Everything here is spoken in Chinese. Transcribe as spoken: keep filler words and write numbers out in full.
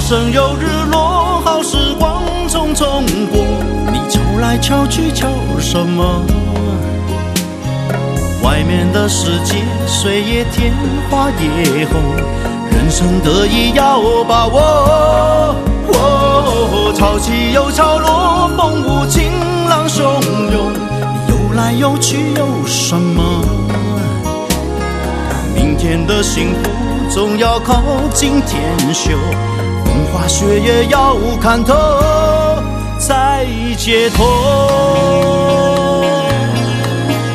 生有日落，好时光匆匆过，你瞧来瞧去瞧什么？外面的世界水也甜花也红，人生得意要把握。哦，潮起又潮落，风舞晴朗汹涌，游来游去有什么？明天的幸福总要靠今天修，风花雪月要看透，才解脱。